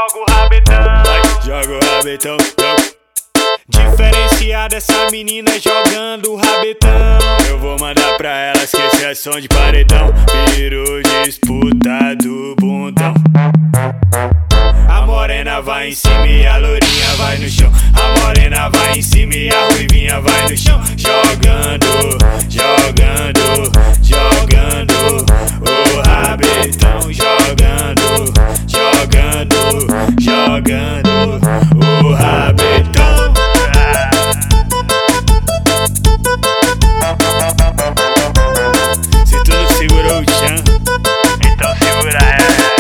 joga o rabetão. Vai, joga o rabetão. Diferenciada essa menina jogando o rabetão. Eu vou mandar pra elas que esse é som de paredão. Virou disputa do bundão. A morena vai em cima e a lourinha vai no chão. A morena vai em cima e a ruivinha vai no chão. Jogando, jogando, jogando o rabetão. Jogando, jogando, jogando o rabetão. Se tu não segurou o chão, Então segura essa.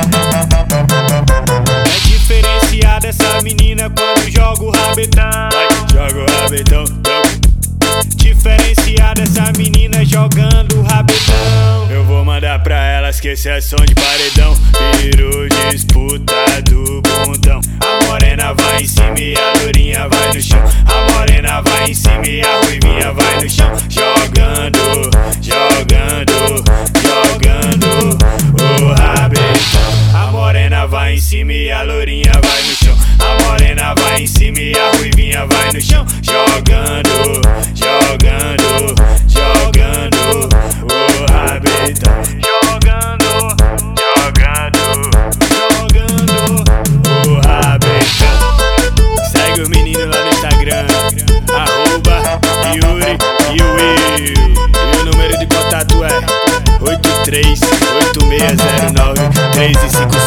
É diferenciada essa menina quando joga o rabetão. vai, joga o rabetão. Diferenciada essa menina jogando o rabetão. Eu vou mandar pra elas que esse é som de paredão. Virou disputa do bundão. A morena vai em cima e a lourinha vai no chão. A morena vai em cima e a ruivinha vai no chão. Jogando, jogando, jogando o rabetão. A morena vai em cima e a lourinha vai no chão. A morena vai em cima e a ruivinha vai no chão. Jogando, jogando, jogando o rabetão. Jogando, jogando, Jogando o rabetão. Segue os meninos lá no Instagram, @Yuri e Will. E o número de contato é 83 8609 355.